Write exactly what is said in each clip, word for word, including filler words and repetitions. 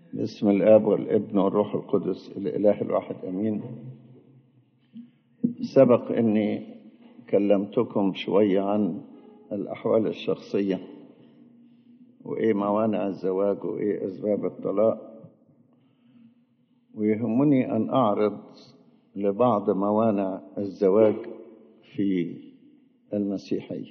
باسم الآب والابن والروح القدس الإله الواحد أمين. سبق أني كلمتكم شوية عن الأحوال الشخصية وإيه موانع الزواج وإيه أسباب الطلاق، ويهمني أن أعرض لبعض موانع الزواج في المسيحية.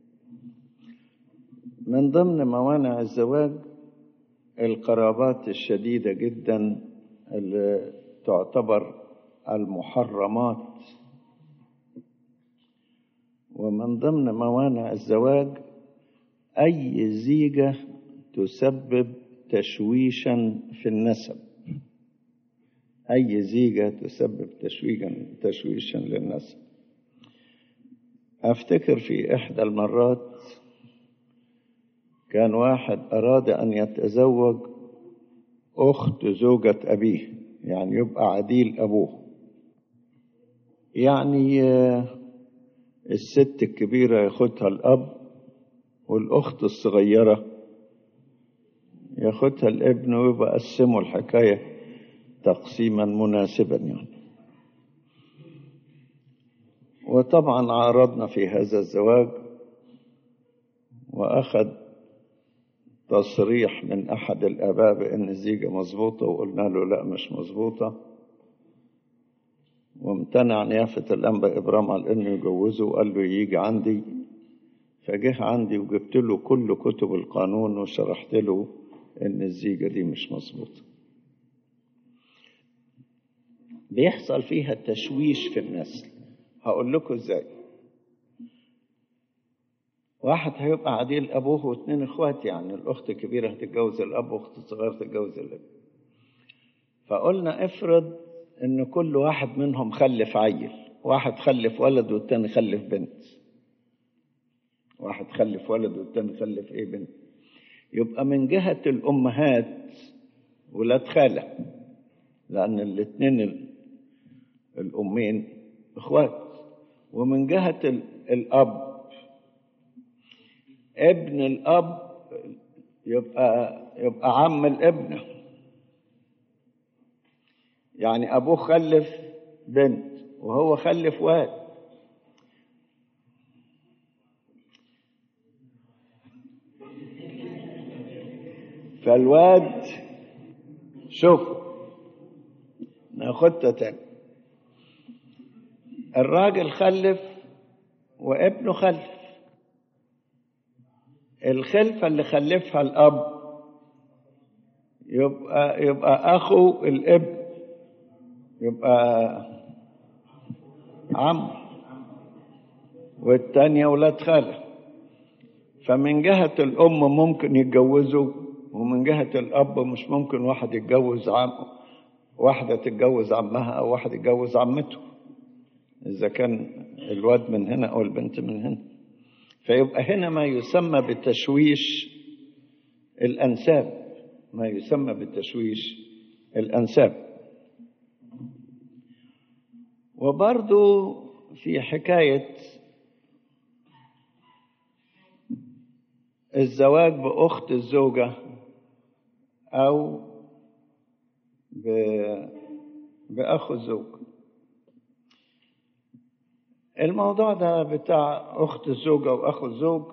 من ضمن موانع الزواج القرابات الشديدة جدا اللي تعتبر المحرمات، ومن ضمن موانع الزواج أي زيجة تسبب تشويشا في النسب، أي زيجة تسبب تشويشا تشويشا للنسب. أفتكر في إحدى المرات كان واحد أراد أن يتزوج أخت زوجة أبيه، يعني يبقى عديل أبوه، يعني الست الكبيرة ياخدها الأب والأخت الصغيرة ياخدها الابن، ويبقى قسموا الحكاية تقسيما مناسبا يعني. وطبعا عارضنا في هذا الزواج، وأخذ تصريح من أحد الآباء بأن الزيجة مظبوطة، وقلنا له لا مش مظبوطة، وامتنع نيافة الأنبا إبرام على أنه يجوزه، وقال له يجي عندي. فجه عندي وجبت له كل كتب القانون وشرحت له أن الزيجة دي مش مظبوطة. بيحصل فيها تشويش في النسل. هقول لكم ازاي. واحد هيبقى عديل أبوه واثنين إخوات، يعني الأخت الكبيرة هتتجوز الأب والأخت الصغيرة تتجوز الأب. فقلنا افرض إن كل واحد منهم خلف عيل، واحد خلف ولد والتاني خلف بنت، واحد خلف ولد والتاني خلف إيه بنت، يبقى من جهة الأمهات ولاد خالة، لأن الاثنين الأمين إخوات. ومن جهة الأب ابن الأب يبقى يبقى عم الابن، يعني أبوه خلف بنت وهو خلف واد، فالواد شوف ناخدها تاني. الراجل خلف وابنه خلف، الخلفة اللي خلفها الأب يبقى يبقى أخو الابن، يبقى عم، والتانية ولاد خالة. فمن جهة الأم ممكن يتجوزوا، ومن جهة الأب مش ممكن واحد يتجوز عم واحدة تتجوز عمها أو واحد يتجوز عمته، إذا كان الواد من هنا أو البنت من هنا. فيبقى هنا ما يسمى بتشويش الأنساب، ما يسمى بتشويش الأنساب. وبرضو في حكاية الزواج بأخت الزوجة أو بأخو الزوج، الموضوع ده بتاع أخت الزوجة وأخو الزوج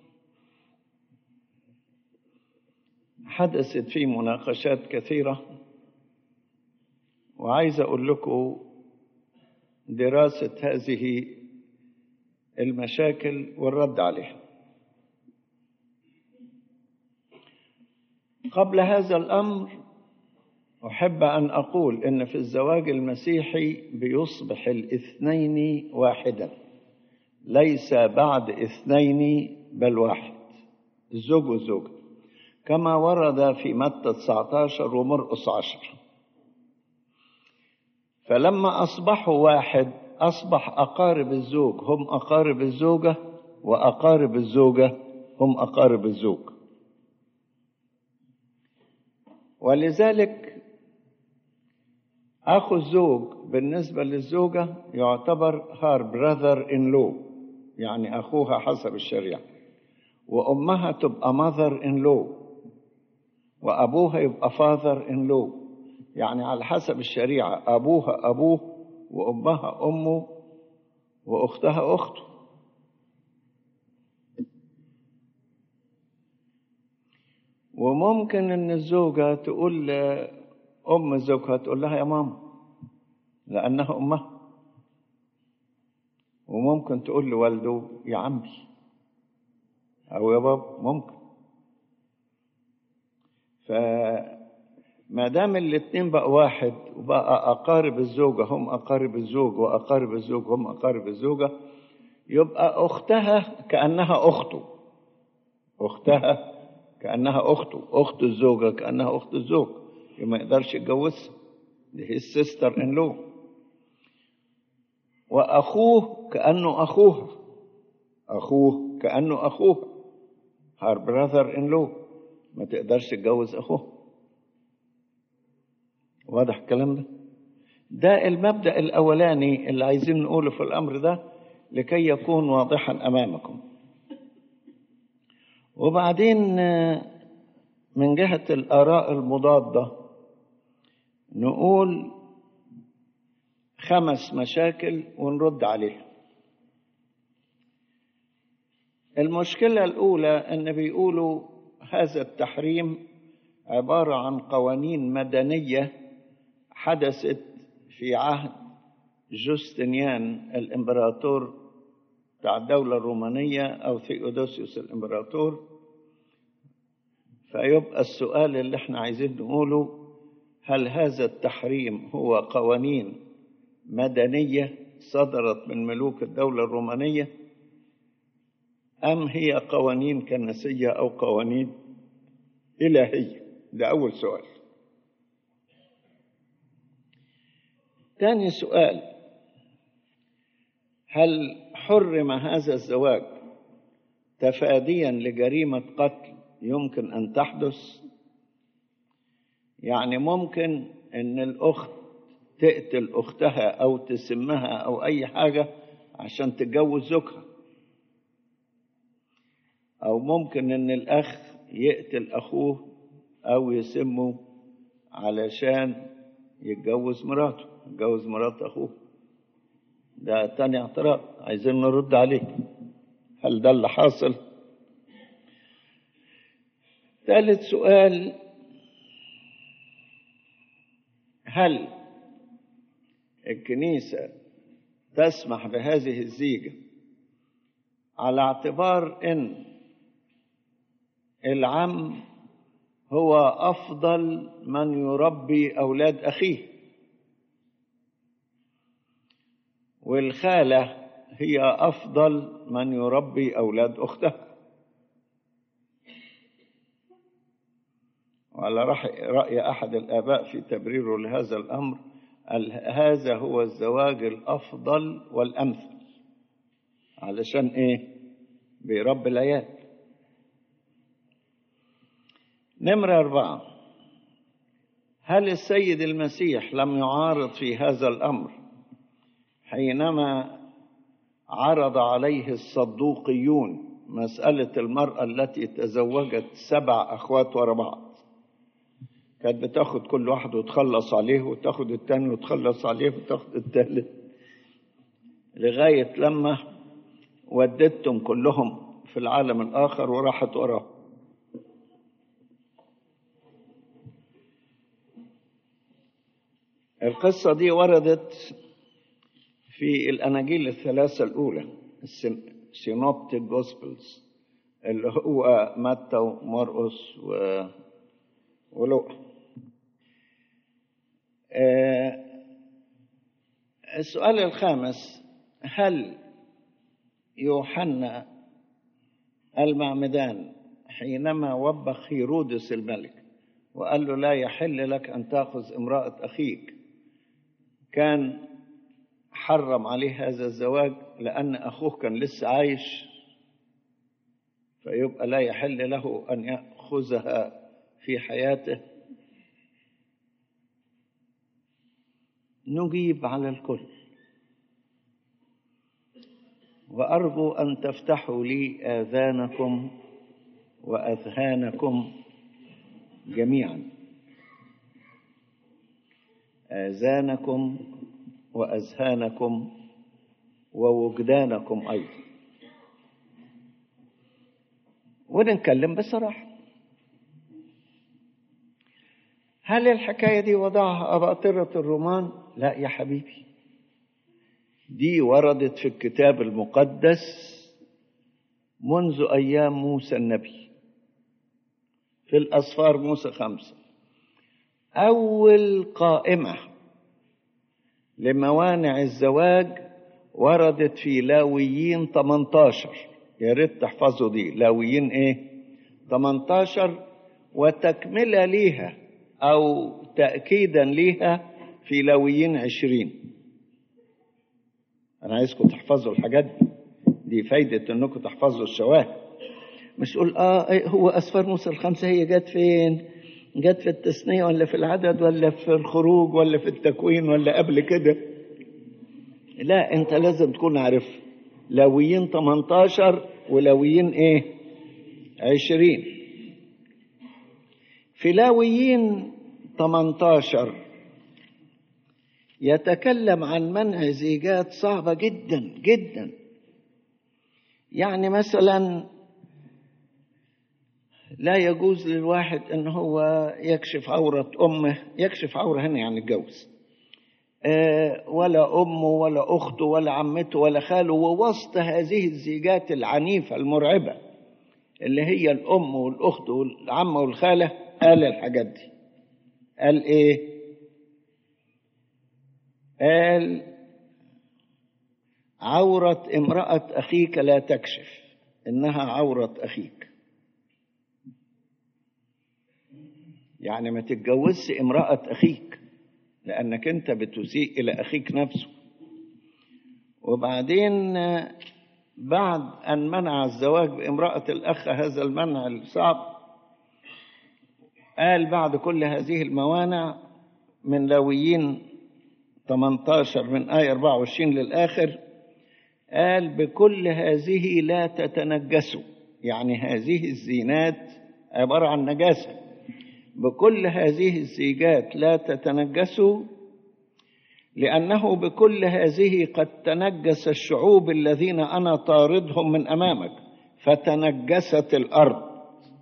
حدثت فيه مناقشات كثيرة، وعايز أقول لكم دراسة هذه المشاكل والرد عليها. قبل هذا الأمر أحب أن أقول إن في الزواج المسيحي بيصبح الاثنين واحدا، ليس بعد اثنين بل واحد، الزوج والزوجة، كما ورد في متى تسعة عشر ومرقس عشر. فلما أصبحوا واحد أصبح أقارب الزوج هم أقارب الزوجة، وأقارب الزوجة هم أقارب الزوج. ولذلك أخو الزوج بالنسبة للزوجة يعتبر her brother in law، يعني أخوها حسب الشريعة، وأمها تبقى mother in law، وأبوها يبقى father in law، يعني على حسب الشريعة أبوها أبوه وأمها أمه وأختها أخته. وممكن إن الزوجة تقول أم زوجها تقول لها يا ماما لأنها أمها، وممكن تقول لوالده يا عمي أو يا بابا ممكن. فما دام الاتنين بقى واحد وبقى أقارب الزوجة هم أقارب الزوج وأقارب الزوج هم أقارب الزوجة، يبقى أختها كأنها أخته، أختها كأنها أخته، أخت الزوجة كأنها أخت الزوج، ما يقدرش يتجوزها، دي هي السيستر إن لو. وأخوه كأنه أخوها، أخوه كأنه أخوها، her brother in law، ما تقدرش تتجوز أخوه. واضح الكلام ده؟ ده المبدأ الأولاني اللي عايزين نقوله في الأمر ده لكي يكون واضحا أمامكم. وبعدين من جهة الآراء المضادة نقول خمس مشاكل ونرد عليها. المشكلة الأولى أن بيقولوا هذا التحريم عبارة عن قوانين مدنية حدثت في عهد جوستنيان الإمبراطور بتاع الدولة الرومانية أو ثيودوسيوس الإمبراطور. فيبقى السؤال اللي احنا عايزين نقوله، هل هذا التحريم هو قوانين مدنية صدرت من ملوك الدولة الرومانية أم هي قوانين كنسية أو قوانين إلهية؟ ده أول سؤال. ثاني سؤال، هل حرم هذا الزواج تفاديا لجريمة قتل يمكن أن تحدث؟ يعني ممكن أن الأخت تقتل أختها أو تسمها أو أي حاجة عشان تتجوز زوجها، أو ممكن أن الأخ يقتل أخوه أو يسمه علشان يتجوز مراته، يتجوز مرات أخوه. ده تاني اعتراض عايزين نرد عليه، هل ده اللي حاصل؟ ثالث سؤال، هل الكنيسة تسمح بهذه الزيجة على اعتبار ان العم هو أفضل من يربي أولاد أخيه والخالة هي أفضل من يربي أولاد أختها؟ وعلى رأي أحد الآباء في تبريره لهذا الأمر، هذا هو الزواج الأفضل والأمثل. علشان إيه؟ بيربي العيال. نمرة أربعة، هل السيد المسيح لم يعارض في هذا الأمر حينما عرض عليه الصدوقيون مسألة المرأة التي تزوجت سبع أخوات ورا بعض؟ كانت بتاخد كل واحد وتخلص عليه وتاخد التاني وتخلص عليه وتاخد التالت، لغاية لما ودتهم كلهم في العالم الآخر وراحت وراه. القصة دي وردت في الأناجيل الثلاثة الأولى، السينوبتيك جوسبلز، اللي هو متى ومرقس ولوقا. آه السؤال الخامس، هل يوحنا المعمدان حينما وبخ هيرودس الملك وقال له لا يحل لك أن تأخذ امرأة أخيك، كان حرم عليه هذا الزواج لأن أخوه كان لسه عايش، فيبقى لا يحل له أن يأخذها في حياته؟ نجيب على الكل، وأرجو أن تفتحوا لي آذانكم وأذهانكم جميعا، آذانكم وأذهانكم ووجدانكم أيضا. ونتكلم بصراحة، هل الحكاية دي وضعها أباطرة الرومان؟ لا يا حبيبي، دي وردت في الكتاب المقدس منذ أيام موسى النبي، في الأسفار موسى خمسة. أول قائمة لموانع الزواج وردت في لاويين ثمانية عشر. يا ريت تحفظوا دي، لاويين ايه؟ ثمانية عشر، وتكملة ليها أو تأكيدا ليها في لاويين عشرين. أنا عايزكم تحفظوا الحاجات دي، دي فايدة إنكم تحفظوا الشواهد. مش تقول آه هو أسفار موسى الخمسة هي جت فين؟ جت في التثنية ولا في العدد ولا في الخروج ولا في التكوين ولا قبل كده؟ لا، أنت لازم تكون عارف لاويين ثمانية عشر ولاويين إيه؟ عشرين. في لاويين ثمانية عشر يتكلم عن منع زيجات صعبة جدا جدا. يعني مثلا لا يجوز للواحد ان هو يكشف عورة امه، يكشف عورة هنا يعني يتجوز، أه ولا امه ولا اخته ولا عمته ولا خاله، ووسط هذه الزيجات العنيفة المرعبة اللي هي الام والاخت والعمة والخالة قال الحاجات دي. قال ايه؟ قال عورة امرأة أخيك لا تكشف، إنها عورة أخيك. يعني ما تتجوزش امرأة أخيك، لأنك أنت بتسيء إلى أخيك نفسه. وبعدين بعد أن منع الزواج بامرأة الأخ هذا المنع الصعب، قال بعد كل هذه الموانع من لاويين ثمانية عشر من آية أربعة وعشرين للآخر، قال بكل هذه لا تتنجسوا. يعني هذه الزينات عبارة عن نجاسة. بكل هذه الزيجات لا تتنجسوا، لأنه بكل هذه قد تنجس الشعوب الذين أنا طاردهم من أمامك، فتنجست الأرض.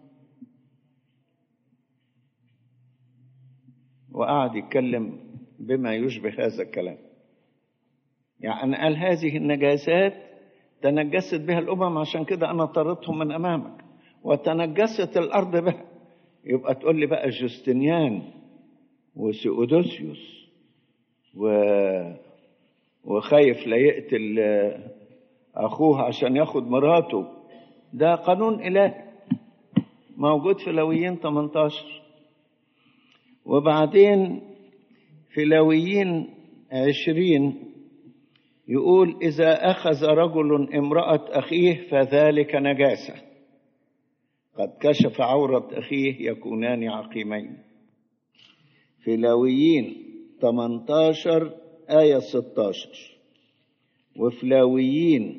وقعد يتكلم بما يشبه هذا الكلام. يعني قال هذه النجاسات تنجست بها الأمم، عشان كده أنا طردتهم من أمامك، وتنجست الأرض بها. يبقى تقول لي بقى جوستنيان وسيودوسيوس و... وخايف لا يقتل أخوه عشان ياخد مراته، ده قانون إلهي موجود في لاويين ثمانية عشر. وبعدين في لاويين عشرين يقول إذا أخذ رجل امرأة أخيه فذلك نجاسة، قد كشف عورة أخيه يكونان عقيمين. في لاويين ثمانية عشر آية ستة عشر، وفي لاويين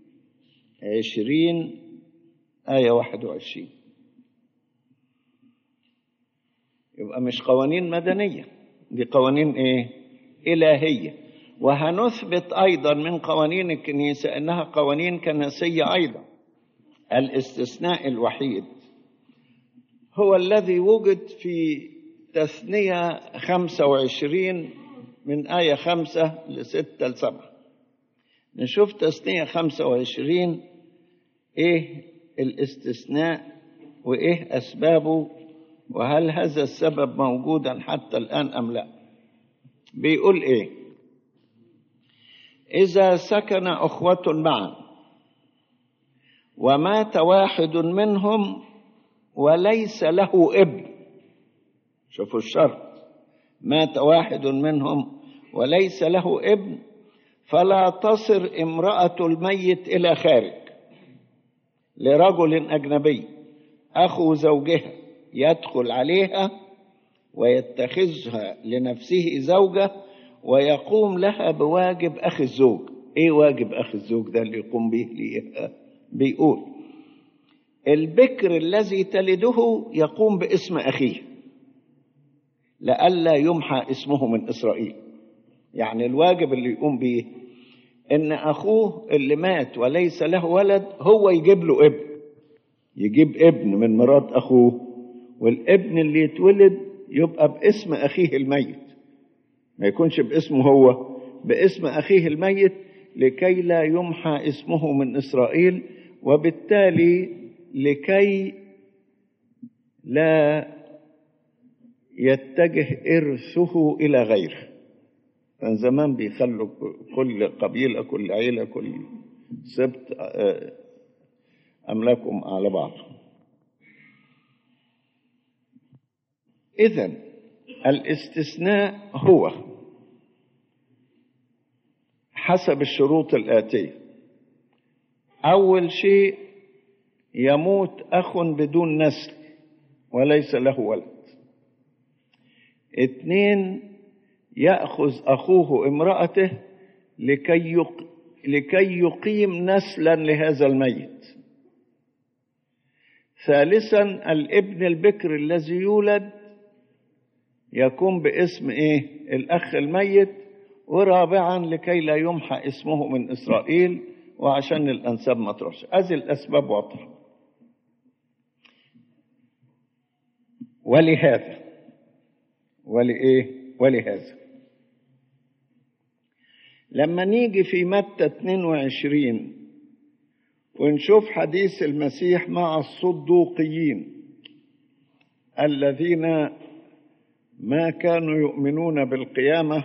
عشرين آية واحد وعشرين. يبقى مش قوانين مدنية، دي قوانين إيه؟ إلهية. وهنثبت أيضا من قوانين الكنيسة أنها قوانين كنسية أيضا. الاستثناء الوحيد هو الذي وجد في تثنية خمسة وعشرين من آية خمسة لستة لسبعة. نشوف تثنية خمسة وعشرين إيه الاستثناء وإيه أسبابه، وهل هذا السبب موجودا حتى الآن أم لا. بيقول إيه؟ إذا سكن أخوة معا ومات واحد منهم وليس له ابن، شوفوا الشرط، مات واحد منهم وليس له ابن، فلا تصر امرأة الميت إلى خارج لرجل أجنبي أخو زوجها يدخل عليها ويتخذها لنفسه زوجة ويقوم لها بواجب أخي الزوج. إيه واجب أخي الزوج ده اللي يقوم به ليها؟ بيقول البكر الذي تلده يقوم باسم أخيه. لئلا يمحى اسمه من إسرائيل. يعني الواجب اللي يقوم به إن أخوه اللي مات وليس له ولد هو يجيب له ابن، يجيب ابن من مرات أخوه، والابن اللي يتولد يبقى باسم أخيه الميت، ما يكونش باسمه هو، باسم أخيه الميت، لكي لا يمحى اسمه من إسرائيل، وبالتالي لكي لا يتجه إرثه إلى غيره. كان زمان بيخلوا كل قبيلة كل عيلة كل سبت أملاكهم على بعض. إذن الاستثناء هو حسب الشروط الآتية: أول شيء يموت أخ بدون نسل وليس له ولد. اثنين، يأخذ أخوه امرأته لكي يق... لكي يقيم نسلا لهذا الميت. ثالثا، الابن البكر الذي يولد يكون باسم ايه؟ الأخ الميت. ورابعا، لكي لا يمحى اسمه من إسرائيل، وعشان الأنساب ما تروحش. هذه الأسباب واضحة. ولهذا ولإيه ولهذا لما نيجي في متى اثنين وعشرين ونشوف حديث المسيح مع الصدوقيين الذين ما كانوا يؤمنون بالقيامة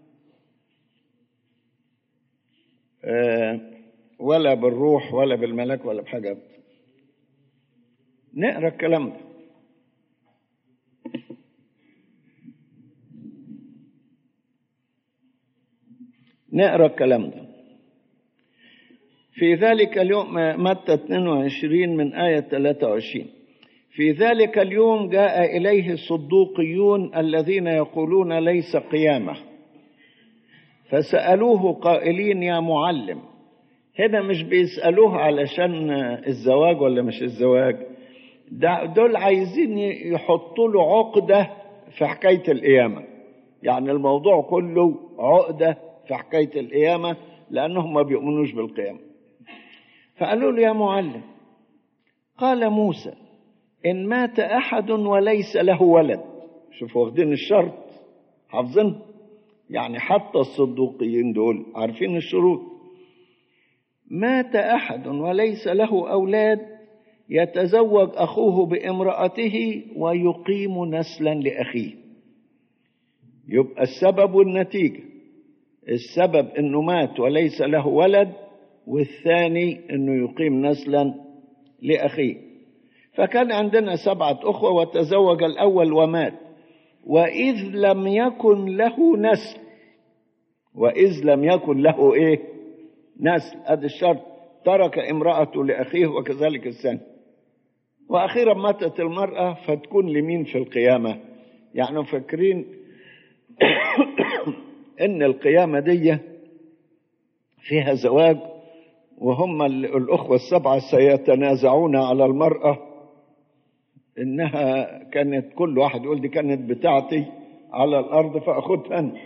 ولا بالروح ولا بالملك ولا بحاجة، نقرأ الكلام ده. نقرأ الكلام ده في ذلك اليوم، متى اثنين وعشرين من آية ثلاثة وعشرين: في ذلك اليوم جاء إليه الصدوقيون الذين يقولون ليس قيامة، فسألوه قائلين: يا معلم. هنا مش بيسألوه علشان الزواج ولا مش الزواج، دول عايزين يحطوا له عقدة في حكاية القيامة. يعني الموضوع كله عقدة في حكاية القيامة، لأنهم ما بيؤمنوش بالقيامة. فقالوا له: يا معلم، قال موسى: إن مات أحد وليس له ولد. شوفوا واخدين الشرط، حافظين. يعني حتى الصدوقيين دول عارفين الشروط. مات أحد وليس له أولاد يتزوج أخوه بامرأته ويقيم نسلا لأخيه. يبقى السبب والنتيجة: السبب انه مات وليس له ولد، والثاني انه يقيم نسلا لاخيه. فكان عندنا سبعة اخوة، وتزوج الاول ومات، واذ لم يكن له نسل. واذ لم يكن له ايه؟ نسل. ادي الشرط: ترك امرأته لاخيه، وكذلك الثاني. واخيرا ماتت المرأة، فتكون لمين في القيامة؟ يعني فاكرين ان القيامة دي فيها زواج، وهم الأخوة السبعة سيتنازعون على المرأة، إنها كانت كل واحد يقول دي كانت بتاعتي على الأرض فأخذها أنا.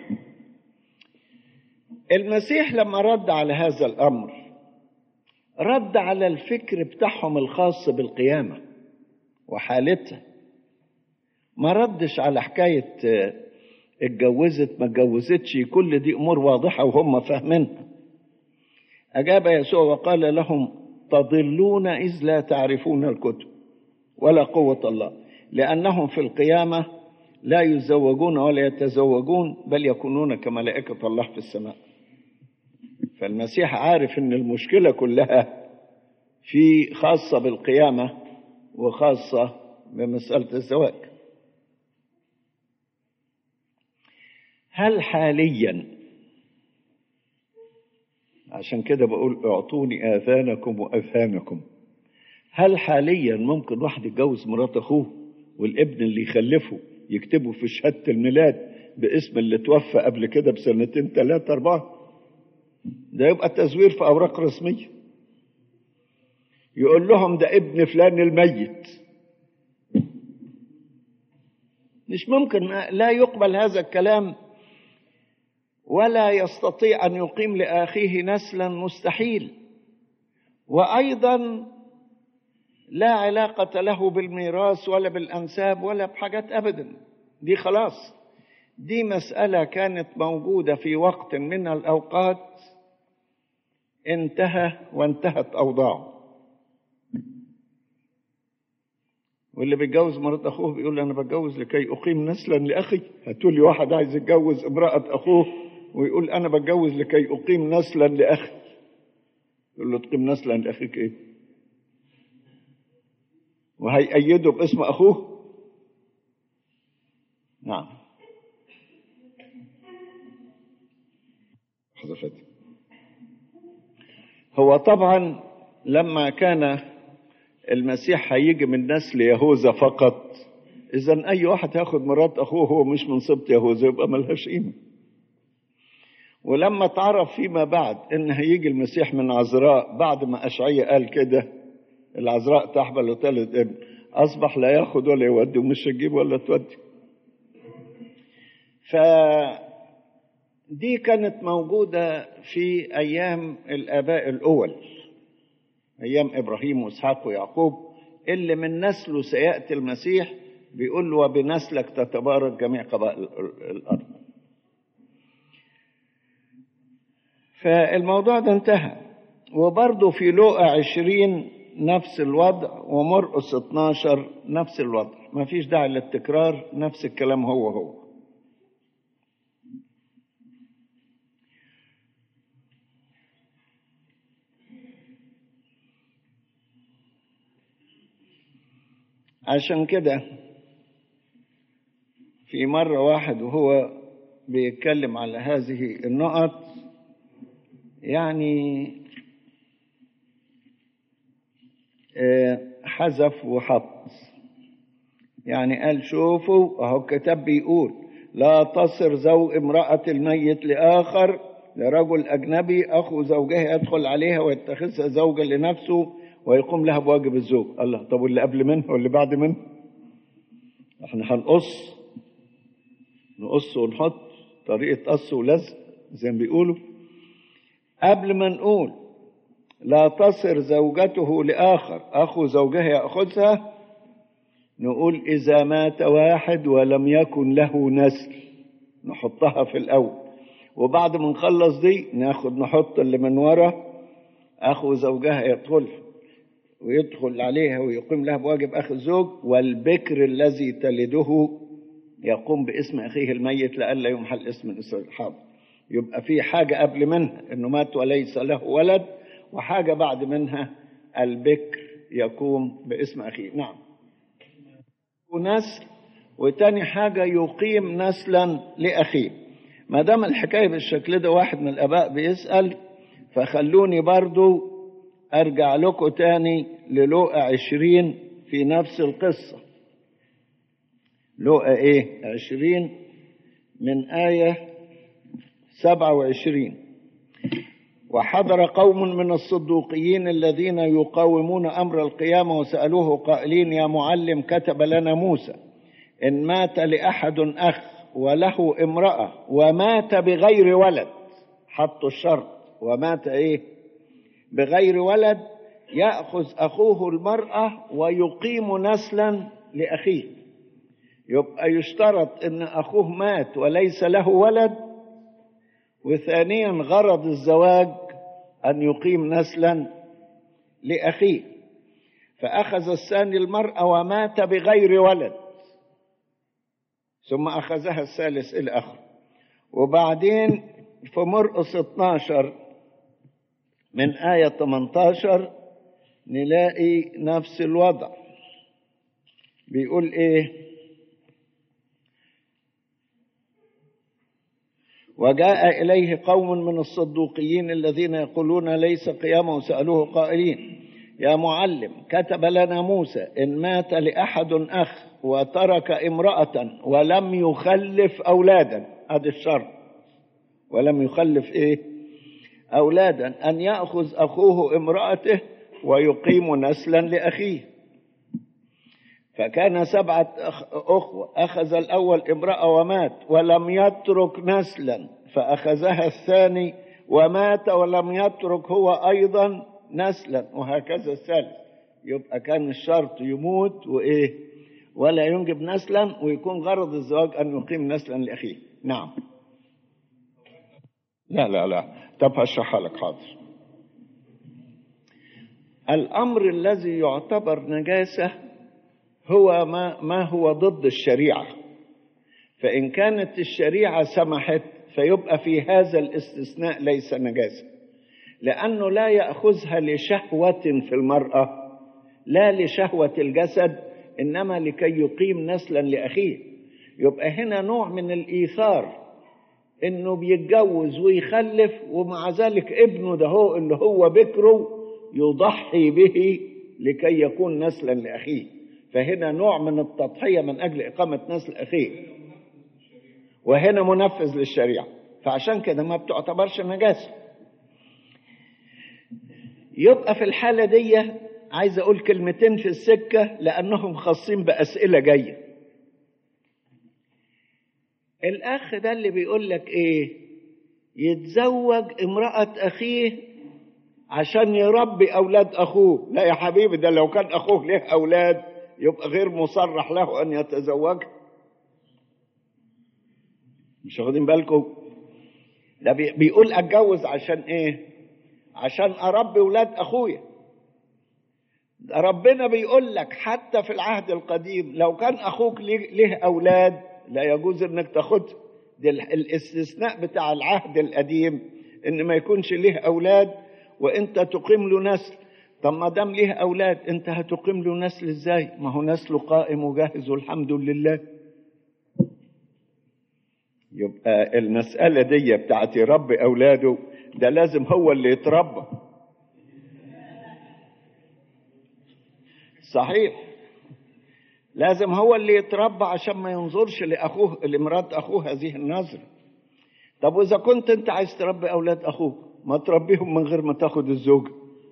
المسيح لما رد على هذا الأمر رد على الفكر بتاعهم الخاص بالقيامة وحالتها، ما ردش على حكاية اتجوزت ما اتجوزتش، كل دي أمور واضحة وهم فاهمينها. أجاب يسوع وقال لهم: تضلون إذ لا تعرفون الكتب ولا قوة الله، لأنهم في القيامة لا يزوجون ولا يتزوجون، بل يكونون كملائكة الله في السماء. فالمسيح عارف أن المشكلة كلها في خاصة بالقيامة وخاصة بمسألة الزواج. هل حاليا، عشان كده بقول اعطوني آذانكم وأذهانكم، هل حاليا ممكن واحد يتجوز مرات أخوه والابن اللي يخلفه يكتبه في شهادة الميلاد باسم اللي توفى قبل كده بسنتين ثلاثة أربعة؟ ده يبقى تزوير في أوراق رسمية. يقول لهم ده ابن فلان الميت. مش ممكن، لا يقبل هذا الكلام، ولا يستطيع أن يقيم لأخيه نسلا، مستحيل. وأيضا لا علاقة له بالميراث ولا بالأنساب ولا بحاجات أبدا. دي خلاص، دي مسألة كانت موجودة في وقت من الأوقات، انتهى وانتهت أوضاعه. واللي بيتجوز مرات أخوه بيقول أنا بتجوز لكي أقيم نسلا لأخي. هتقولي واحد عايز يتجوز امرأة أخوه ويقول أنا بتجوز لكي أقيم نسلا لأخي، يقول له تقيم نسلا لأخيك إيه؟ وهيأيده باسم أخوه؟ نعم. حضرتك هو طبعا لما كان المسيح هيجي من نسل يهوذا فقط، إذن أي واحد هياخد مرات أخوه هو مش من سبط يهوذا يبقى ملهاش قيمة. ولما تعرف فيما بعد إن هيجي المسيح من عذراء، بعد ما أشعياء قال كده العذراء تحبل وتلد ابن، أصبح لا ياخد ولا يودي، ومش هتجيب ولا تودي. فدي كانت موجودة في أيام الآباء الأول، أيام إبراهيم وإسحاق ويعقوب، اللي من نسله سيأتي المسيح. بيقول له وبنسلك تتبارك جميع قبائل الأرض. فالموضوع ده انتهى. وبرضه في لوقا عشرين نفس الوضع، ومرقس اتناشر نفس الوضع، ما فيش داعي للتكرار، نفس الكلام هو هو. عشان كده في مرة واحد وهو بيتكلم على هذه النقط يعني حذف وحط، يعني قال شوفوا اهو الكتاب بيقول لا تصر زوج امرأة الميت لآخر، لرجل أجنبي أخو زوجها يدخل عليها ويتخذها زوجا لنفسه ويقوم لها بواجب الزوج. الله، طب واللي قبل منه واللي بعد منه؟ احنا هنقص نقص ونحط طريقة قص ولزق زي ما بيقولوا. قبل ما نقول لا تصر زوجته لآخر أخو زوجها يأخذها، نقول إذا مات واحد ولم يكن له نسل، نحطها في الأول. وبعد ما نخلص دي ناخد نحط اللي من ورا أخو زوجها يدخل ويدخل عليها ويقوم لها بواجب أخ الزوج، والبكر الذي تلده يقوم باسم أخيه الميت لئلا يمحل اسم الإسرائيل. حاضر، يبقى في حاجة قبل منها إنه مات وليس له ولد، وحاجة بعد منها البكر يقوم باسم أخيه. نعم، ونسل، وتاني حاجة يقيم نسلا لأخيه. ما دام الحكاية بالشكل ده، واحد من الآباء بيسأل، فخلوني برضو أرجع لكم تاني للوقا عشرين في نفس القصة. لوقا إيه عشرين من آية سبعة وعشرين. وحضر قوم من الصدوقيين الذين يقاومون أمر القيامة وسألوه قائلين يا معلم كتب لنا موسى إن مات لأحد أخ وله امرأة ومات بغير ولد، حطوا الشرط ومات إيه بغير ولد، يأخذ أخوه المرأة ويقيم نسلا لأخيه. يبقى يشترط إن أخوه مات وليس له ولد، وثانيا غرض الزواج أن يقيم نسلا لأخيه. فأخذ الثاني المرأة ومات بغير ولد، ثم أخذها الثالث إلى آخره. وبعدين في مرقس اتناشر من آية ثمانية عشر نلاقي نفس الوضع. بيقول إيه؟ وجاء إليه قوم من الصدوقيين الذين يقولون ليس قيامه وسألوه قائلين يا معلم كتب لنا موسى إن مات لأحد أخ وترك امرأة ولم يخلف أولادا، هذا الشرط، ولم يخلف إيه أولادا، أن يأخذ أخوه امرأته ويقيم نسلا لأخيه. فكان سبعة أخوة، أخذ الأول امرأة ومات ولم يترك نسلا، فأخذها الثاني ومات ولم يترك هو أيضا نسلا، وهكذا الثالث. يبقى كان الشرط يموت وإيه ولا ينجب نسلا، ويكون غرض الزواج أن يقيم نسلا لأخيه. نعم. لا لا لا طب هشرحها لك. حاضر. الأمر الذي يعتبر نجاسة هو ما, ما هو ضد الشريعة، فإن كانت الشريعة سمحت فيبقى في هذا الاستثناء ليس نجاسة، لأنه لا يأخذها لشهوة في المرأة، لا لشهوة الجسد، إنما لكي يقيم نسلا لأخيه. يبقى هنا نوع من الإيثار، إنه بيتجوز ويخلف، ومع ذلك ابنه ده هو اللي هو بكره يضحي به لكي يكون نسلا لأخيه. فهنا نوع من التضحية من أجل إقامة نسل أخيه، وهنا منفذ للشريعة، فعشان كده ما بتعتبرش نجاسة. يبقى في الحالة دي عايز أقول كلمتين في السكة لأنهم خاصين بأسئلة جاية. الأخ ده اللي بيقول لك إيه يتزوج امرأة أخيه عشان يربي أولاد أخوه. لا يا حبيبي، ده لو كان أخوه له أولاد يبقى غير مصرح له أن يتزوج. مش واخدين بالكم؟ ده بيقول أتجوز عشان إيه؟ عشان أربي أولاد أخويا. ربنا بيقول لك حتى في العهد القديم لو كان أخوك له أولاد لا يجوز أنك تاخد. ده الاستثناء بتاع العهد القديم إن ما يكونش له أولاد وإنت تقيم له نسل. طب ما دام له أولاد أنت هتقيم له نسل إزاي؟ ما هو نسله قائم وجاهز والحمد لله. يبقى المسألة دي بتاعت يربي أولاده ده لازم هو اللي يتربى. صحيح، لازم هو اللي يتربى عشان ما ينظرش لأخوه لمرات أخوه هذه النظرة. طب وإذا كنت أنت عايز تربي أولاد أخوك ما تربيهم من غير ما تاخد الزوجة.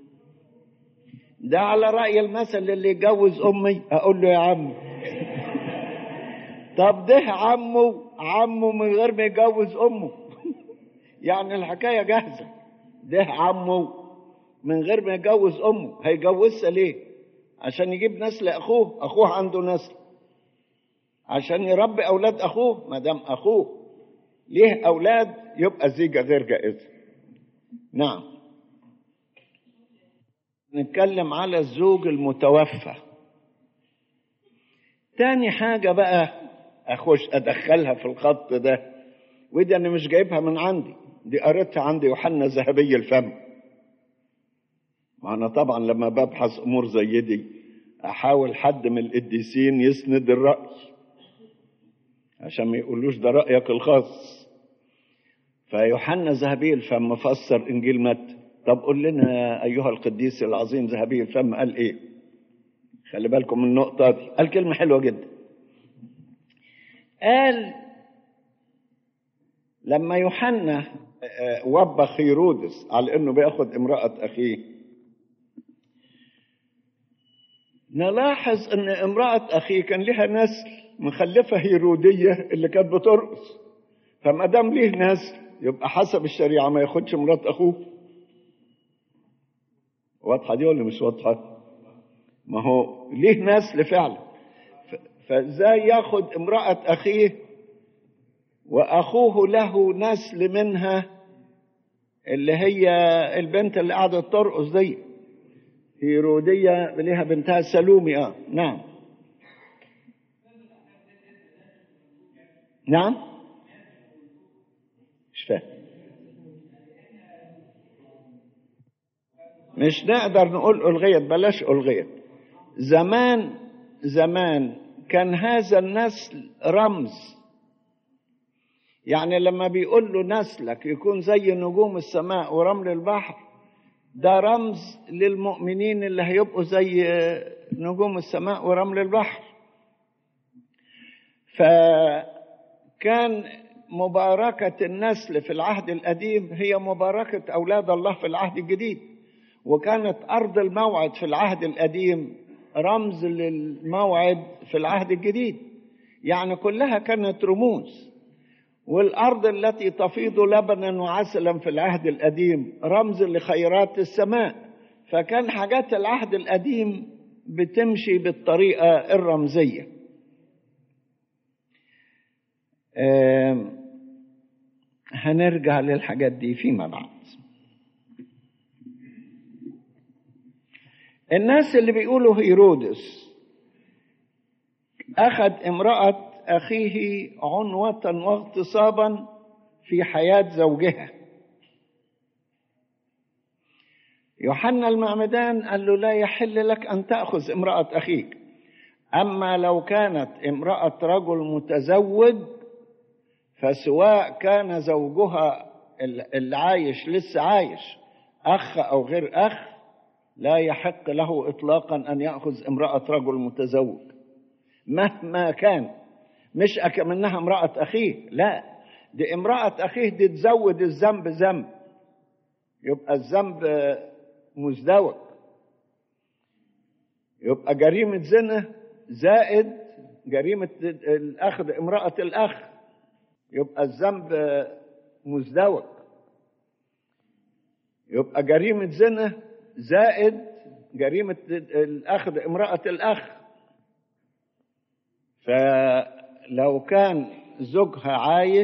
ده على رأي المثل اللي يجوز أمي أقول له يا عم. طب ده عمه عمه من غير ما يجوز أمه. يعني الحكاية جاهزة. ده عمه من غير ما يجوز أمه، هيجوزها ليه؟ عشان يجيب نسل أخوه. أخوه عنده نسل عشان يربي أولاد أخوه. ما دام أخوه ليه أولاد يبقى زيجة غير جائزة. نعم. نتكلم على الزوج المتوفى. تاني حاجة بقى أخش أدخلها في الخط ده، ودي أنا مش جايبها من عندي، دي قريتها عند يوحنا ذهبي الفم. وأنا طبعا لما ببحث أمور زي دي أحاول حد من القديسين يسند الرأي عشان ما يقولوش ده رأيك الخاص. فيوحنا ذهبي الفم فسر إنجيل متى. طب قول لنا أيها القديس العظيم ذهبي الفم قال إيه؟ خلي بالكم من النقطة دي. قال كلمة حلوة جدا. قال لما يوحنا وبخ هيرودس على إنه بياخد امرأة أخيه، نلاحظ إن امرأة أخيه كان لها نسل مخلفة هيرودية اللي كانت بترقص. فما دام ليه نسل يبقى حسب الشريعة ما ياخدش مرات أخوه. واضحة دي ولا مش واضحة؟ ما هو ليه نسل فعلا، فازاي ياخد امرأة أخيه وأخوه له نسل منها اللي هي البنت اللي قاعدة ترقص دي هيرودية ليها بنتها سلومي. اه نعم نعم مش فاهم. مش نقدر نقول ألغيت، بلاش ألغيت. زمان زمان كان هذا النسل رمز، يعني لما بيقول له نسلك يكون زي نجوم السماء ورمل البحر، ده رمز للمؤمنين اللي هيبقوا زي نجوم السماء ورمل البحر. فكان مباركة النسل في العهد القديم هي مباركة أولاد الله في العهد الجديد. وكانت أرض الموعد في العهد القديم رمز للموعد في العهد الجديد، يعني كلها كانت رموز. والأرض التي تفيض لبنا وعسلا في العهد القديم رمز لخيرات السماء. فكان حاجات العهد القديم بتمشي بالطريقة الرمزية. هنرجع للحاجات دي فيما بعد. الناس اللي بيقولوا هيرودس أخذ امرأة أخيه عنوة واغتصابا في حياة زوجها، يوحنا المعمدان قال له لا يحل لك أن تأخذ امرأة أخيك. أما لو كانت امرأة رجل متزوج فسواء كان زوجها اللي عايش لسه عايش أخ أو غير أخ لا يحق له إطلاقا أن يأخذ امرأة رجل متزوج مهما كان. مش أكمنها امرأة أخيه، لا، دي امرأة أخيه دي تزود الذنب ذنب، يبقى الذنب مزدوج، يبقى جريمة زنا زائد جريمة الأخذ امرأة الأخ، يبقى الذنب مزدوج، يبقى جريمة زنا زائد جريمة الأخذ امرأة الأخ. فلو كان زوجها عايش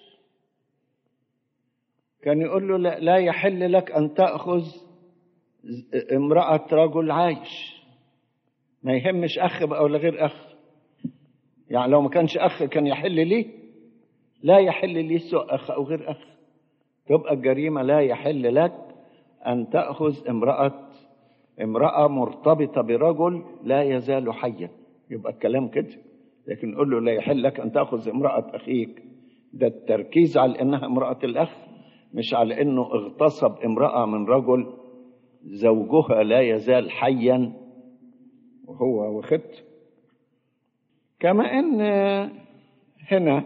كان يقول له لا, لا يحل لك أن تأخذ امرأة رجل عايش، ما يهمش أخ بقى ولا غير أخ. يعني لو ما كانش أخ كان يحل ليه؟ لا يحل ليه سوء أخ أو غير أخ. تبقى الجريمة لا يحل لك أن تأخذ امرأة امرأة مرتبطة برجل لا يزال حيا، يبقى الكلام كده. لكن نقول له لا يحل لك أن تأخذ امرأة أخيك، ده التركيز على أنها امرأة الأخ، مش على أنه اغتصب امرأة من رجل زوجها لا يزال حيا وهو وخدته. كما أن هنا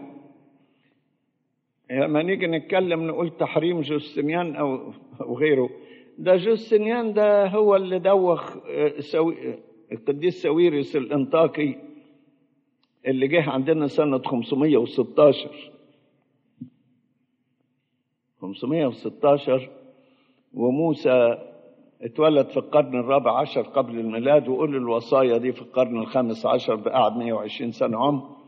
لما نيجي نتكلم نقول تحريم جوستنيان أو غيره، ده جوستنيان ده هو اللي دوخ القديس ساويرس الانطاكي اللي جه عندنا سنة خمسمائة وستة عشر خمسمائة وستة عشر، وموسى اتولد في القرن الرابع عشر قبل الميلاد، وقول الوصايا دي في القرن الخامس عشر بقعد مئة وعشرين سنة عمر.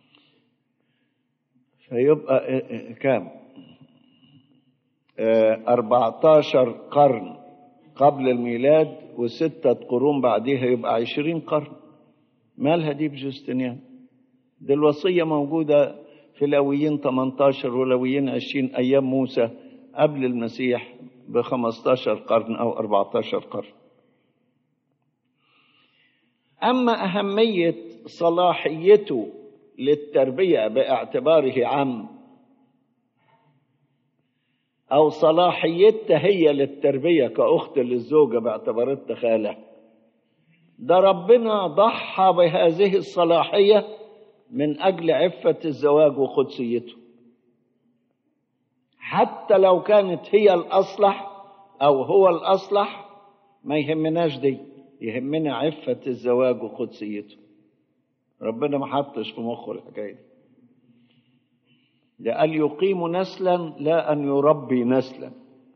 فيبقى كام؟ أربعة عشر قرن قبل الميلاد وستة قرون بعدها، يبقى عشرين قرن. مالها دي بجوستنيان؟ دي الوصية موجودة في لاويين ثمانية عشر ولاويين عشرين أيام موسى قبل المسيح ب خمسة عشر قرن أو أربعة عشر قرن. أما أهمية صلاحيته للتربية باعتباره عم، أو صلاحيتها هي للتربية كأخت للزوجة باعتبارتها خالة، ده ربنا ضحى بهذه الصلاحية من أجل عفة الزواج وقدسيته. حتى لو كانت هي الأصلح أو هو الأصلح ما يهمناش دي، يهمنا عفة الزواج وقدسيته. ربنا ما حطش في مخه الحكاية دي، لأن يقيم نسلا لا أن يربي نسلا.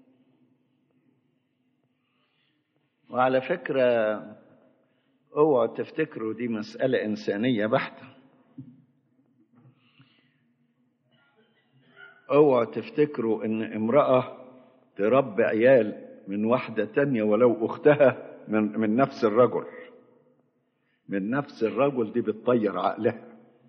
وعلى فكرة اوعوا تفتكروا دي مسألة إنسانية بحتة، اوعوا تفتكروا ان امرأة تربي عيال من واحدة تانية ولو اختها من, من نفس الرجل من نفس الرجل دي بتطير عقلها.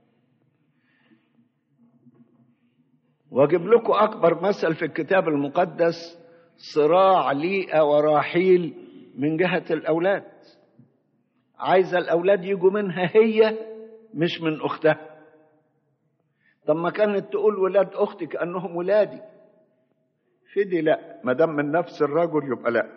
واجيب لكم اكبر مثل في الكتاب المقدس، صراع ليئة وراحيل من جهة الاولاد. عايزة الاولاد يجوا منها هي مش من اختها. طب ما كانت تقول ولاد اختي كأنهم ولادي، فدي لا، ما دام من نفس الرجل يبقى لا،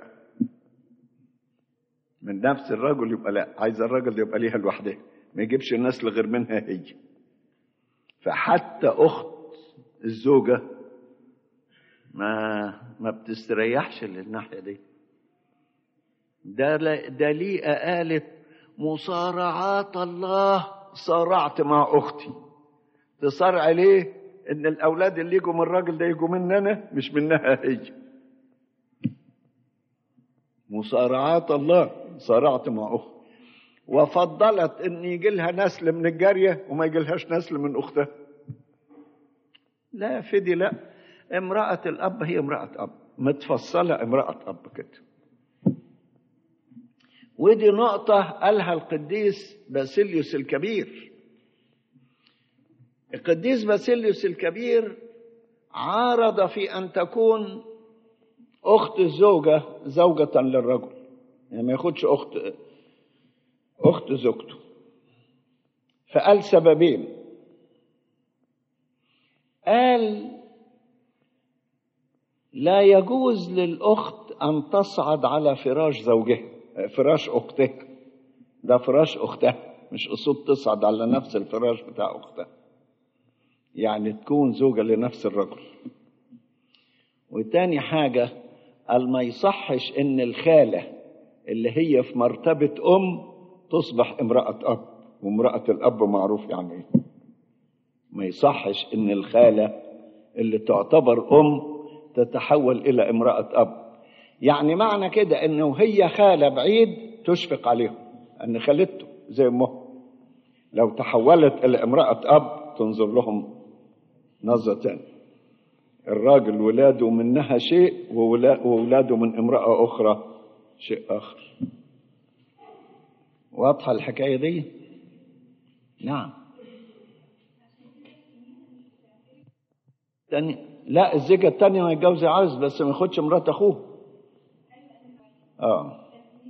من نفس الرجل يبقى لا. عايز الرجل يبقى ليها لوحدها، ما يجيبش نسل غير منها هي. فحتى اخت الزوجة ما ما بتستريحش للناحية دي. ده ده ليئة قالت مصارعات الله. صارعت مع أختي. تصارع ليه؟ إن الأولاد اللي يجوا من الراجل ده يجوا مني أنا، مش منها هي. مصارعات الله. صارعت مع أختي، وفضلت إن يجي لها نسل من الجارية وما يجي لهاش نسل من أختها. لا فدي لا، امرأة الأب هي امرأة أب، متفصلة امرأة أب كده. ودي نقطة قالها القديس باسيليوس الكبير. القديس باسيليوس الكبير عارض في أن تكون أخت الزوجة زوجة للرجل، يعني ما ياخدش أخت أخت زوجته. فقال سببين. قال لا يجوز للأخت أن تصعد على فراش زوجها، فراش أختها، ده فراش أختها، مش قصود تصعد على نفس الفراش بتاع أختها، يعني تكون زوجة لنفس الرجل. وتاني حاجة قال ما يصحش إن الخالة اللي هي في مرتبة أم تصبح امرأة أب، وامرأة الأب معروف يعني إيه. ما يصحش إن الخالة اللي تعتبر أم تتحول إلى امرأة أب. يعني معنى كده إنه هي خالة بعيد تشفق عليهم، أن خالته زي أمه لو تحولت إلى امرأة أب تنظر لهم نظرة تانية. الراجل ولاده منها شيء وولاده من امرأة أخرى شيء آخر. واضحة الحكاية دي؟ نعم. تاني لا، الزوجة التانية ما يتجوز عاوز، بس ما ياخدش مرات أخوه. اه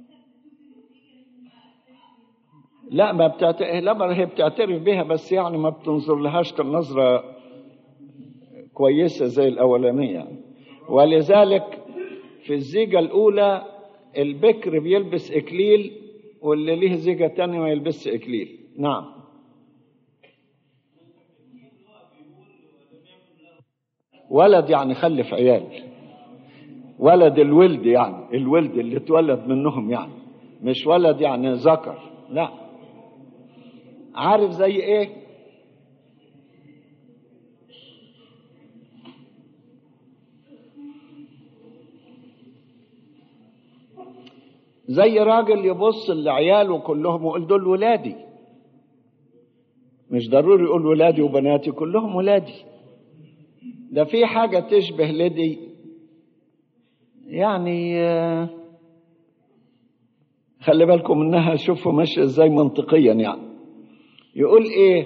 لا ما بتعت... لا هي بتعترف بها، بس يعني ما بتنظر لهاش كالنظرة كويسة زي الأولانية يعني. ولذلك في الزيجة الأولى البكر بيلبس إكليل، واللي ليه زيجة تانية ما يلبس إكليل. نعم. ولد يعني خلف عيال، ولد الولد يعني الولد اللي اتولد منهم، يعني مش ولد يعني ذكر، لا. عارف زي ايه؟ زي راجل يبص لعياله كلهم ويقول دول ولادي. مش ضروري يقول ولادي وبناتي، كلهم ولادي. ده في حاجة تشبه لدي يعني، خلي بالكم منها، شوفوا ماشي ازاي منطقيا. يعني يقول ايه؟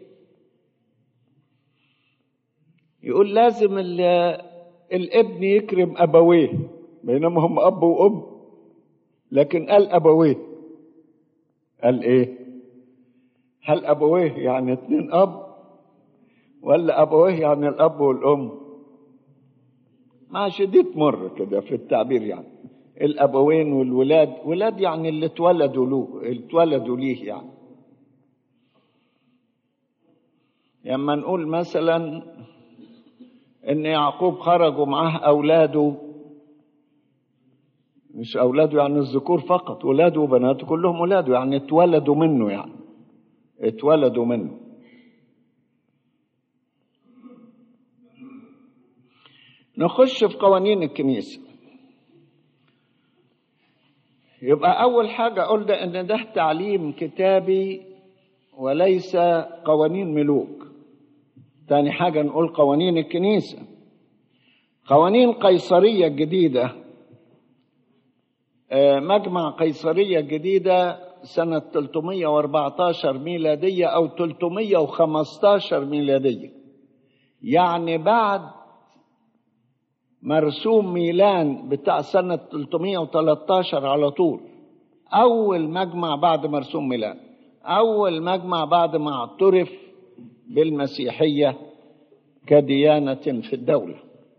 يقول لازم الابن يكرم ابويه، بينما هم اب وام، لكن قال ابويه. قال ايه؟ هل ابويه يعني اتنين اب، ولا ابويه يعني الاب والام؟ ماشي دي تمر كده في التعبير. يعني الابوين والولاد، ولاد يعني اللي اتولدوا له اللي اتولدوا ليه. يعني لما نقول مثلا ان يعقوب خرج ومعاه اولاده، مش اولاده يعني الذكور فقط، ولاده وبناته كلهم ولاده، يعني اتولدوا منه، يعني اتولدوا منه. نخش في قوانين الكنيسة. يبقى أول حاجة قلنا إن ده تعليم كتابي وليس قوانين ملوك. تاني حاجة نقول قوانين الكنيسة. قوانين قيصرية الجديدة، مجمع قيصرية الجديدة سنة ثلاثمائة وأربعة عشر ميلادية أو ثلاثمائة وخمسة عشر ميلادية، يعني بعد مرسوم ميلان بتاع سنة ثلاثمائة وثلاثة عشر على طول. أول مجمع بعد مرسوم ميلان، أول مجمع بعد ما اعترف بالمسيحية كديانة في الدولة.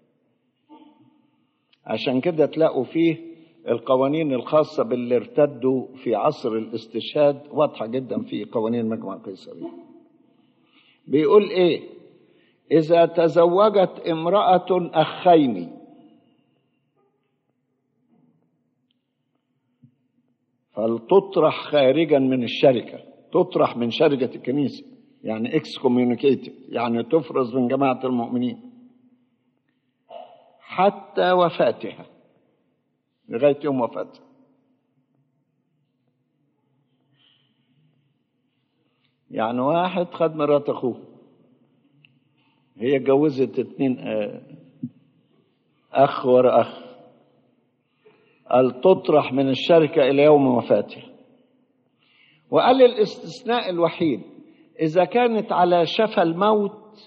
عشان كده تلاقوا فيه القوانين الخاصة باللي ارتدوا في عصر الاستشهاد واضحة جدا في قوانين مجمع قيصرية. بيقول ايه؟ إذا تزوجت امرأة أخين فلتطرح خارجا من الشركة، تطرح من شركة الكنيسة، يعني اكس كوميونيكيتد، يعني تفرز من جماعة المؤمنين حتى وفاتها، لغاية يوم وفاتها. يعني واحد خد مرات أخوه، هي اتجوزت اتنين أخ ورا أخ، قال تطرح من الشركة إلى يوم وفاتها. وقال الاستثناء الوحيد إذا كانت على شفا الموت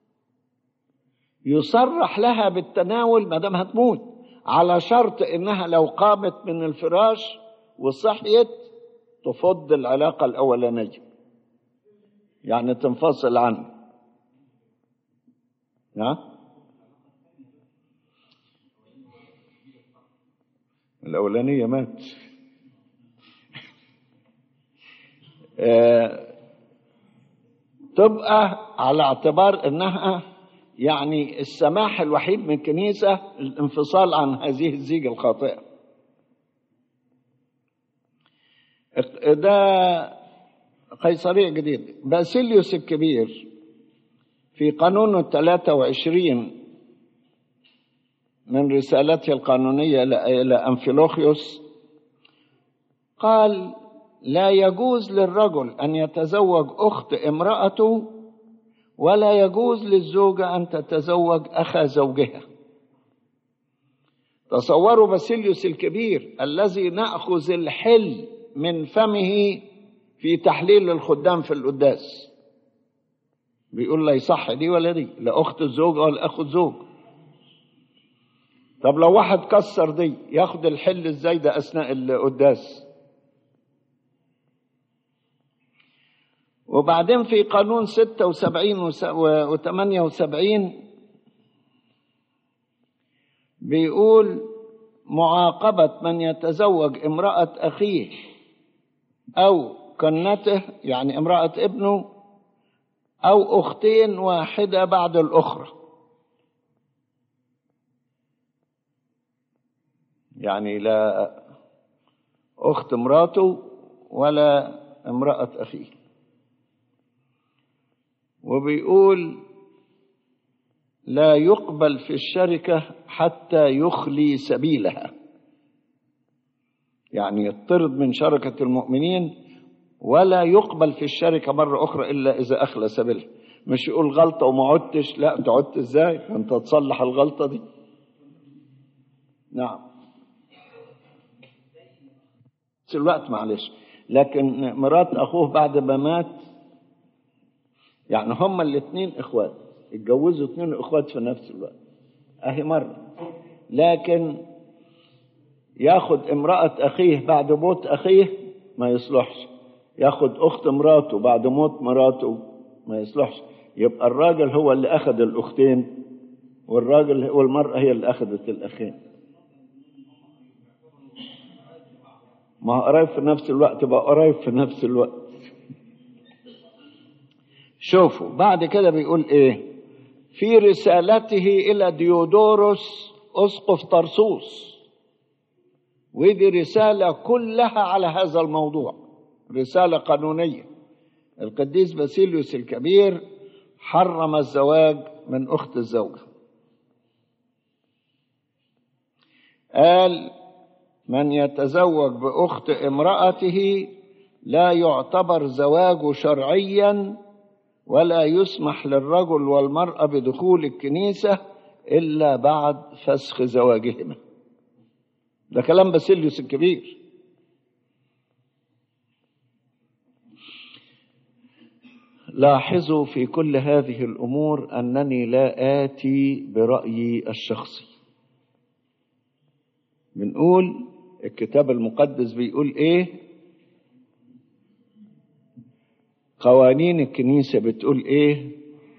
يصرح لها بالتناول ما دام هتموت، على شرط إنها لو قامت من الفراش وصحيت تفض العلاقة الأولانية، يعني تنفصل عنه. ها؟ الأولانية مات. آه تبقى على اعتبار انها يعني السماح الوحيد من الكنيسة الانفصال عن هذه الزيجة الخاطئة. ده قيصرية جديد. باسيليوس الكبير في قانونه الثلاثة وعشرين من رسالته القانونية إلى أنفيلوخيوس قال لا يجوز للرجل أن يتزوج أخت امرأته، ولا يجوز للزوجة أن تتزوج أخا زوجها. تصوروا باسيليوس الكبير الذي نأخذ الحل من فمه في تحليل الخدام في القداس بيقول لا يصح دي ولا دي، لا أخت الزوج ولا أخو الزوج. طب لو واحد كسر دي ياخد الحل ازاي ده أثناء القداس؟ وبعدين في قانون ستة وسبعين وثمانية وسبعين بيقول معاقبة من يتزوج امرأة أخيه أو كنته، يعني امرأة ابنه، أو أختين واحدة بعد الأخرى، يعني لا أخت امراته ولا امرأة أخيه. وبيقول لا يقبل في الشركة حتى يخلي سبيلها، يعني يطرد من شركة المؤمنين، ولا يقبل في الشركة مرة أخرى إلا إذا أخلى سبيلها. مش يقول غلطة وما عدتش، لا تعدت إزاي أنت تصلح الغلطة دي؟ نعم في الوقت معلش. لكن مرات أخوه بعد ما مات، يعني هما الاثنين إخوات اتجوزوا اثنين إخوات في نفس الوقت أهي مرة، لكن ياخد امرأة أخيه بعد موت أخيه ما يصلحش، ياخد أخت مراته بعد موت مراته ما يصلحش. يبقى الراجل هو اللي أخذ الأختين والراجل والمرأة هي اللي أخذت الأخين. ما قريب في نفس الوقت بقى قريب في نفس الوقت. شوفوا بعد كده بيقول ايه في رسالته الى ديودوروس اسقف طرسوس، ودي رسالة كلها على هذا الموضوع، رسالة قانونية. القديس باسيليوس الكبير حرم الزواج من أخت الزوجة. قال من يتزوج بأخت امرأته لا يعتبر زواجه شرعيا، ولا يسمح للرجل والمرأة بدخول الكنيسة إلا بعد فسخ زواجهما. ده كلام باسيليوس الكبير. لاحظوا في كل هذه الأمور أنني لا آتي برأيي الشخصي. بنقول الكتاب المقدس بيقول إيه، قوانين الكنيسة بتقول إيه،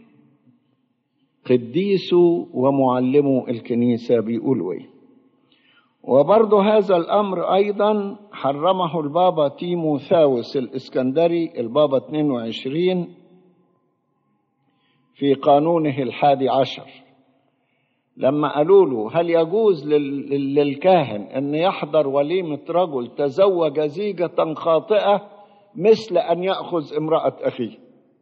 قديسوا ومعلموا الكنيسة بيقولوا إيه. وبرضه هذا الأمر أيضا حرمه البابا تيموثاوس الإسكندري البابا اثنين وعشرين في قانونه الحادي عشر، لما قالوا له هل يجوز لل- للكاهن أن يحضر وليمة رجل تزوج زيجة خاطئة مثل أن يأخذ امرأة أخيه؟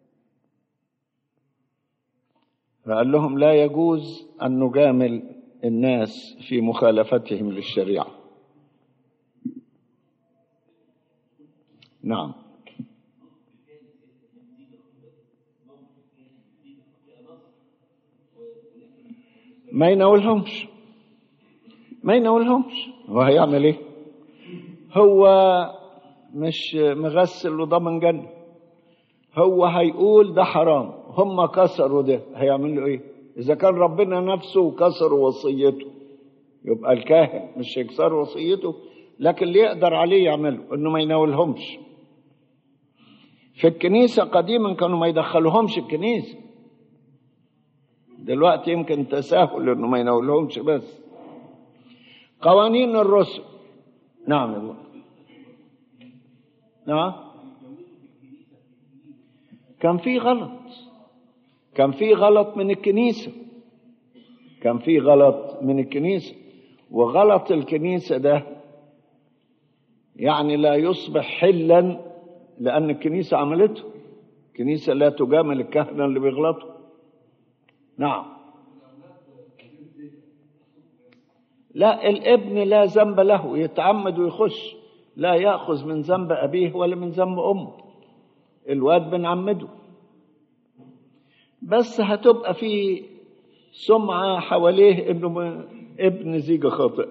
فقال لهم لا يجوز أن نجامل الناس في مخالفتهم للشريعة. نعم. ما يناولهمش ما يناولهمش هو هيعمل ايه؟ هو مش مغسل وضامن جنة، هو هيقول ده حرام، هم كسروا ده، هيعملوا ايه؟ اذا كان ربنا نفسه كسروا وصيته يبقى الكاهن مش هيكسر وصيته، لكن اللي يقدر عليه يعمله انه ما يناولهمش. في الكنيسة قديما كانوا ما يدخلوهمش الكنيسة، دلوقتي يمكن تساهل انه ما يناولهمش. بس قوانين الرسل. نعم يا الله. نعم. كان في غلط كان في غلط من الكنيسة كان في غلط من الكنيسة وغلط الكنيسة ده يعني لا يصبح حلا لأن الكنيسة عملته. الكنيسة لا تجامل الكهنة اللي بيغلطوا. نعم. لا، الابن لا ذنب له، يتعمد ويخش، لا يأخذ من ذنب أبيه ولا من ذنب أمه، الواد بنعمده. بس هتبقى في سمعة حواليه إنه ابن زيجة خاطئة.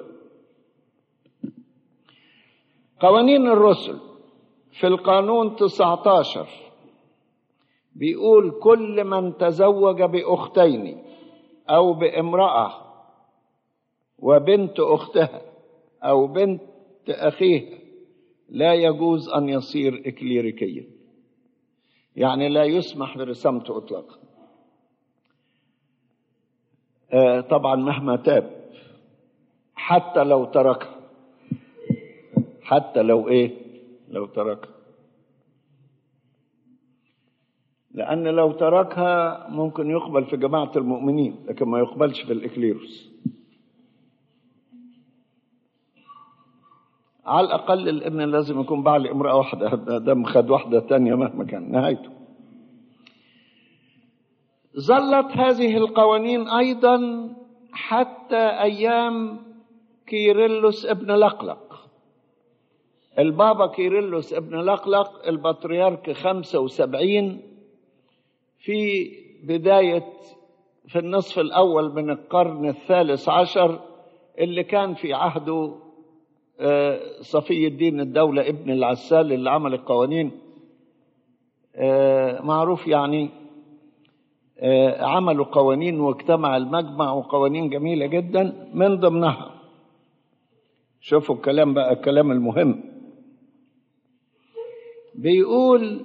قوانين الرسل في القانون تسعة عشر بيقول كل من تزوج بأختين أو بامرأة وبنت أختها أو بنت أخيها لا يجوز أن يصير إكليريكيا، يعني لا يسمح برسامته إطلاقا. آه طبعا مهما تاب، حتى لو تركها حتى لو إيه لو تركها لأن لو تركها ممكن يقبل في جماعة المؤمنين لكن ما يقبلش في الإكليروس، على الأقل لأن لازم يكون بعل امرأة واحدة، دام خد واحدة تانية مهما كان نهايته. ظلت هذه القوانين أيضا حتى أيام كيرلس ابن لقلق. البابا كيرلس ابن لقلق البطريرك خمسة وسبعين في بداية في النصف الأول من القرن الثالث عشر، اللي كان في عهده صفي الدين الدولة ابن العسال اللي عمل القوانين، معروف يعني. عملوا قوانين واجتمع المجمع وقوانين جميلة جدا، من ضمنها شوفوا الكلام بقى، الكلام المهم بيقول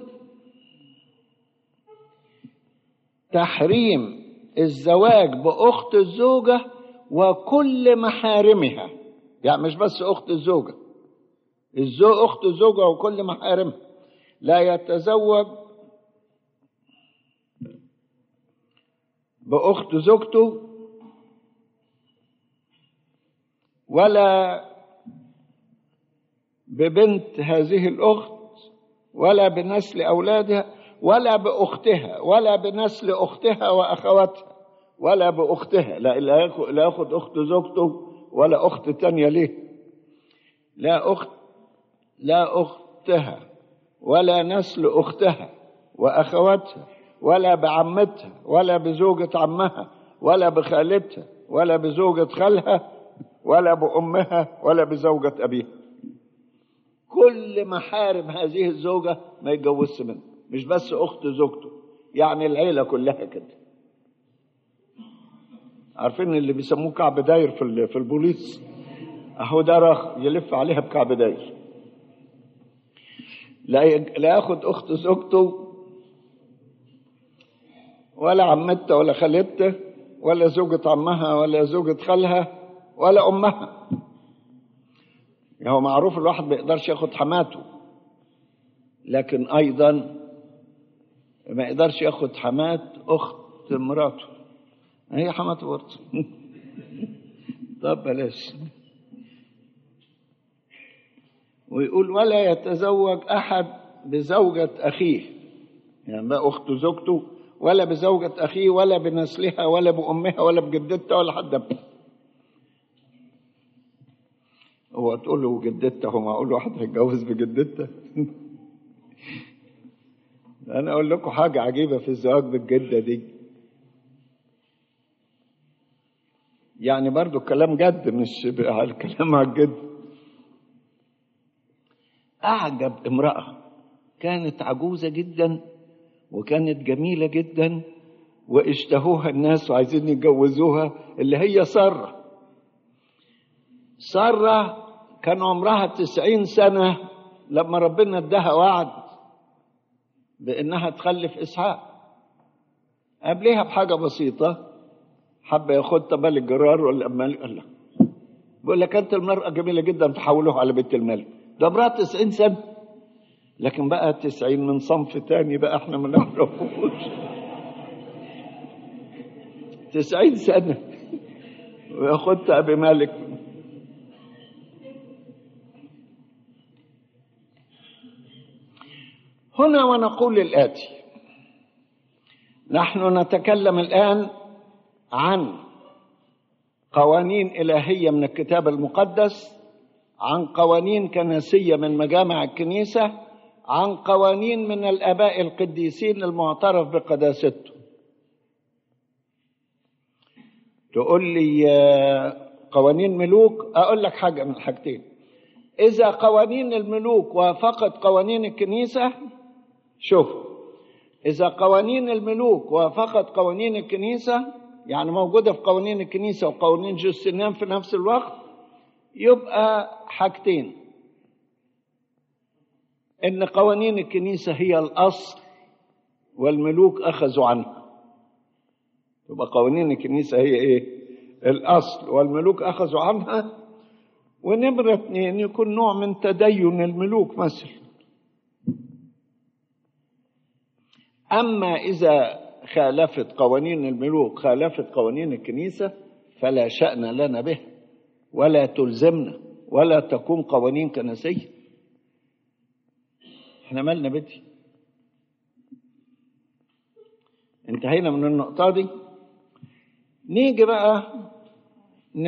تحريم الزواج بأخت الزوجة وكل محارمها، يعني مش بس أخت الزوجة، الزوج أخت الزوجة وكل محارمها. لا يتزوج بأخت زوجته ولا ببنت هذه الأخت ولا بنسل أولادها ولا بأختها ولا بنسل أختها وأخواتها ولا بأختها. لا لا يأخذ أخت زوجته ولا أخت تانية ليه، لا أخت لا أختها ولا نسل أختها وأخواتها ولا بعمتها ولا بزوجة عمها ولا بخالتها ولا بزوجة خالها ولا بأمها ولا بزوجة أبيها. كل محارم هذه الزوجة ما يتجوزش منها، مش بس أخت زوجته، يعني العيلة كلها كده. عارفين اللي بيسموه كعب داير في في البوليس؟ اهو ده رخ يلف عليها بكعب داير. لا لا ياخد اخت زوجته ولا عمتها ولا خالتها ولا زوجة عمها ولا زوجة خالها ولا امها. يعني هو معروف الواحد ما يقدرش ياخد حماته، لكن ايضا ما يقدرش ياخد حمات اخت مراته، هي حماته برضه. طب بلاش. ويقول ولا يتزوج أحد بزوجة أخيه، يعني بقى أخت زوجته، ولا بزوجة أخيه، ولا بنسلها، ولا بأمها، ولا بجدتها، ولا حد ابنه. هو تقول له جدتها، هو معقول واحد هيتجوز بجدتها؟ أنا أقول لكم حاجة عجيبة في الزواج بالجدة دي، يعني برضو الكلام جد، مش على الكلام على الجد. أعجب امرأة كانت عجوزة جدا وكانت جميلة جدا واشتهوها الناس وعايزين يتجوزوها، اللي هي سارة. سارة كان عمرها تسعين سنة لما ربنا اداها وعد بأنها تخلف إسحاق. قبلها بحاجة بسيطة حب ياخد بال الجرار ولا الملك، قال له بيقول لك أنت المرأة جميلة جدا تحولوها على بيت الملك، ده امرأة تسعين سنة، لكن بقى تسعين من صنف تاني بقى احنا ما نعرفوش. تسعين سنة وياخدها أبي مالك. هنا ونقول الآتي: نحن نتكلم الآن عن قوانين إلهية من الكتاب المقدس، عن قوانين كنسية من مجامع الكنيسة، عن قوانين من الآباء القديسين المعترف بقداسته. تقول لي قوانين ملوك، أقول لك حاجة من حاجتين: إذا قوانين الملوك وافقت قوانين الكنيسة، شوف، إذا قوانين الملوك وافقت قوانين الكنيسة، يعني موجودة في قوانين الكنيسة وقوانين جوستنيان في نفس الوقت، يبقى حاجتين: إن قوانين الكنيسة هي الأصل والملوك أخذوا عنها. يبقى قوانين الكنيسة هي إيه؟ الأصل والملوك أخذوا عنها. ونمرة اثنين، يكون نوع من تدين الملوك مثلا. أما إذا خالفت قوانين الملوك خالفت قوانين الكنيسة فلا شأن لنا به ولا تلزمنا ولا تكون قوانين كنسية. احنا مالنا بدي. انتهينا من النقطة دي. نيجي بقى ن...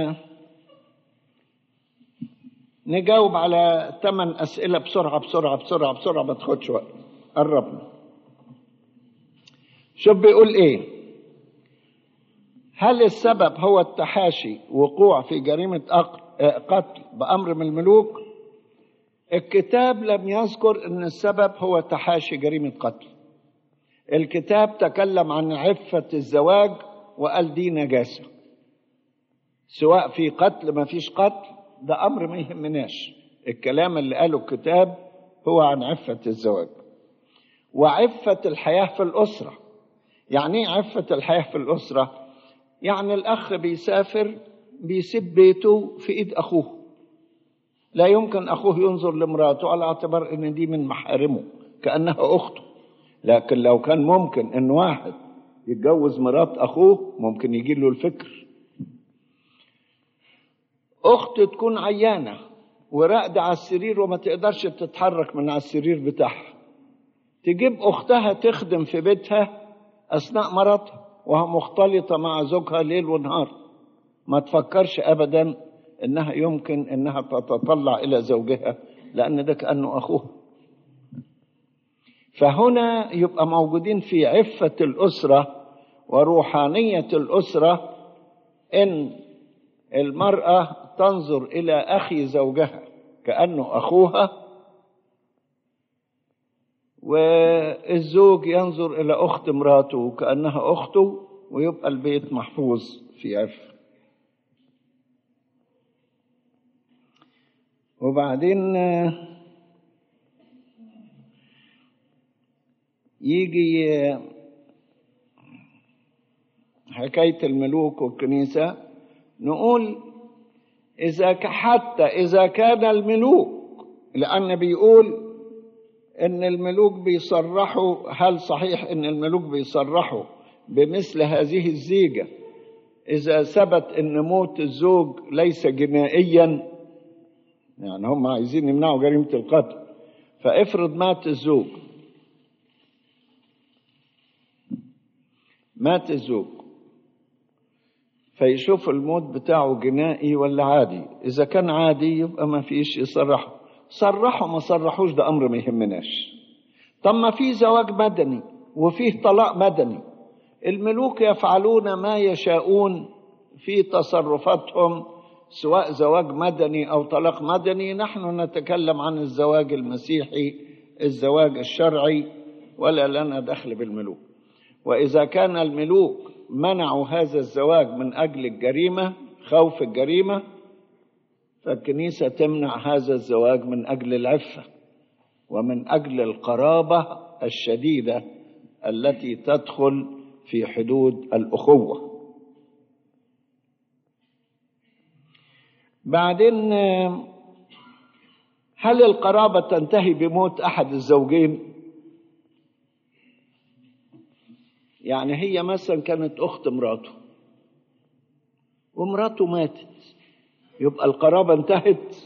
نجاوب على ثمان أسئلة بسرعة بسرعة بسرعة بسرعة، ما تاخدش وقت، قربنا. شوف بيقول ايه: هل السبب هو التحاشي وقوع في جريمة قتل بأمر من الملوك؟ الكتاب لم يذكر ان السبب هو تحاشي جريمة قتل. الكتاب تكلم عن عفة الزواج وقال دي نجاسة، سواء في قتل ما فيش قتل، ده أمر ما يهمناش. الكلام اللي قاله الكتاب هو عن عفة الزواج وعفة الحياة في الأسرة. يعني ايه عفة الحياة في الأسرة؟ يعني الأخ بيسافر بيسيب بيته في إيد أخوه، لا يمكن أخوه ينظر لمراته على اعتبار إن دي من محارمه كأنها أخته. لكن لو كان ممكن إن واحد يتجوز مرات أخوه، ممكن يجي له الفكر. أخت تكون عيانة وراقدة على السرير وما تقدرش تتحرك من على السرير بتاعها، تجيب أختها تخدم في بيتها أثناء مرضها وهي مختلطة مع زوجها ليل ونهار، ما تفكرش أبدا إنها يمكن إنها تتطلع إلى زوجها، لأن ده كأنه أخوها. فهنا يبقى موجودين في عفة الأسرة وروحانية الأسرة، إن المرأة تنظر إلى أخي زوجها كأنه أخوها، والزوج ينظر إلى أخت امراته كأنها أخته، ويبقى البيت محفوظ في عفة. وبعدين يجي حكاية الملوك والكنيسة، نقول إذا حتى إذا كان الملوك، لأن بيقول إن الملوك بيصرحوا، هل صحيح إن الملوك بيصرحوا بمثل هذه الزيجة إذا ثبت أن موت الزوج ليس جنائيا، يعني هم عايزين يمنعوا جريمة القتل، فافرض مات الزوج مات الزوج فيشوف الموت بتاعه جنائي ولا عادي. إذا كان عادي يبقى ما فيش يصرحوا، صرحوا ما صرحوش ده أمر ما يهمناش. طب ما في زواج مدني وفيه طلاق مدني، الملوك يفعلون ما يشاءون في تصرفاتهم سواء زواج مدني أو طلاق مدني. نحن نتكلم عن الزواج المسيحي، الزواج الشرعي، ولا لنا دخل بالملوك. وإذا كان الملوك منعوا هذا الزواج من أجل الجريمة، خوف الجريمة، فالكنيسة تمنع هذا الزواج من أجل العفة ومن أجل القرابة الشديدة التي تدخل في حدود الأخوة. بعدين، هل القرابة تنتهي بموت أحد الزوجين؟ يعني هي مثلا كانت أخت مراته ومراته ماتت، يبقى القرابة انتهت؟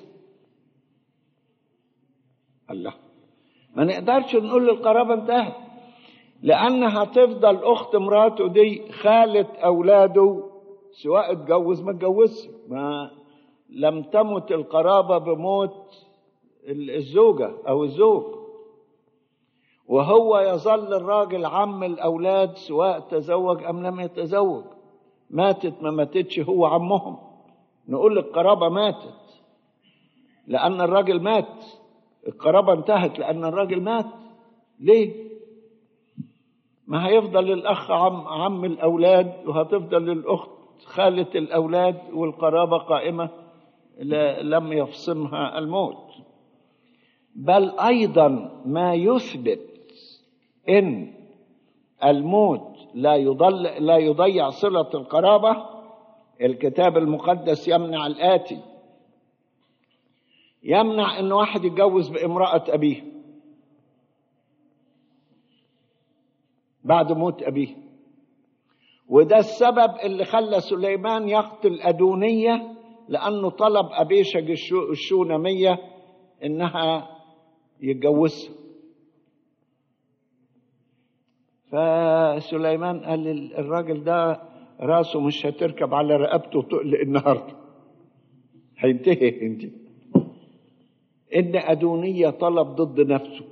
الله، ما نقدرش نقول القرابة انتهت، لأنها تفضل أخت مراته دي خالة أولاده سواء اتجوز ما اتجوزش، ما لم تمت القرابة بموت الزوجة أو الزوج، وهو يظل الراجل عم الأولاد سواء تزوج أم لم يتزوج. ماتت ما ماتتش هو عمهم، نقول القرابة ماتت لأن الراجل مات، القرابة انتهت لأن الراجل مات. ليه؟ ما هيفضل الأخ عم, عم الأولاد، وهتفضل الأخت خالة الأولاد، والقرابة قائمة لم يفصمها الموت. بل أيضا ما يثبت إن الموت لا يضل لا يضيع صلة القرابة، الكتاب المقدس يمنع الآتي: يمنع إن واحد يتجوز بامرأة أبيه بعد موت أبيه، وده السبب اللي خلى سليمان يقتل أدونية، لأنه طلب أبيشج الشونمية إنها يتجوزها. فسليمان قال الراجل ده راسه مش هتركب على رقبته تقلق النهارده، هينتهي انت. ان أدونية طلب ضد نفسه،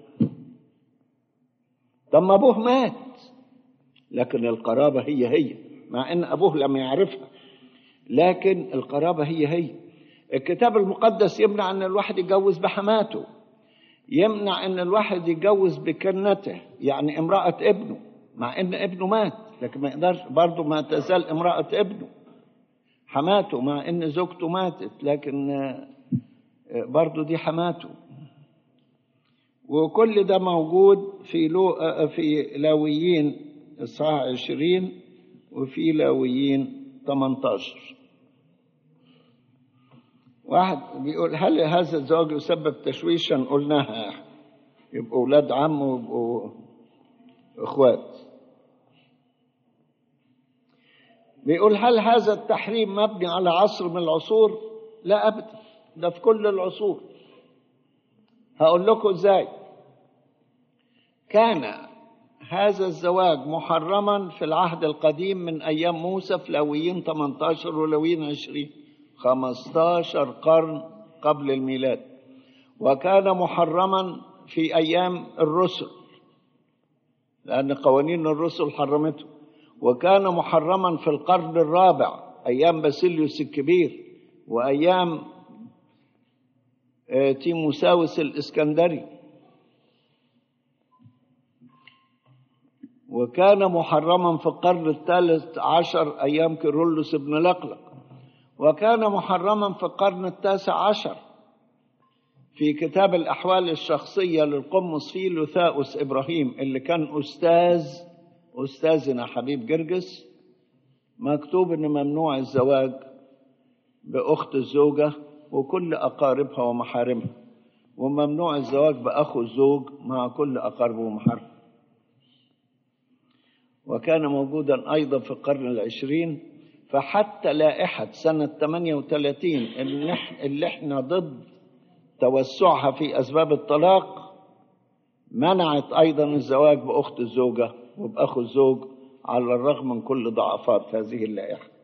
طب ما ابوه مات، لكن القرابة هي هي، مع ان ابوه لم يعرفها، لكن القرابة هي هي. الكتاب المقدس يمنع ان الواحد يتجوز بحماته، يمنع ان الواحد يتجوز بكنته، يعني امرأة ابنه، مع ان ابنه مات، لكن ما يقدرش برضه، ما تزال امرأة ابنه حماته، مع ان زوجته ماتت، لكن برضه دي حماته. وكل ده موجود في لو في لاويين إصحاح عشرين وفي لاويين ثمانية عشر. واحد بيقول: هل هذا الزواج يسبب تشويشا؟ قلناها، يبقوا أولاد عم ويبقوا إخوات. بيقول: هل هذا التحريم مبني على عصر من العصور؟ لا أبدا، ده في كل العصور. هقول لكم إزاي. كان هذا الزواج محرما في العهد القديم من أيام موسى في لاويين ثمانية عشر ولاويين عشرين، خمسة عشر قرن قبل الميلاد. وكان محرما في أيام الرسل لأن قوانين الرسل حرمته. وكان محرما في القرن الرابع أيام باسيليوس الكبير وأيام تيموساوس الإسكندري. وكان محرما في القرن الثالث عشر أيام كيرلس بن لقلق. وكان محرما في القرن التاسع عشر في كتاب الأحوال الشخصية للقمص فيلوثاؤس إبراهيم، اللي كان أستاذ أستاذنا حبيب جرجس، مكتوب إن ممنوع الزواج بأخت الزوجة وكل أقاربها ومحارمها، وممنوع الزواج بأخو الزوج مع كل أقاربه ومحارمه. وكان موجودا أيضا في القرن العشرين فحتى لائحة سنة ثمانية وثلاثين اللي احنا ضد توسعها في أسباب الطلاق منعت أيضا الزواج بأخت الزوجة وبأخو الزوج على الرغم من كل ضعفات هذه اللائحة.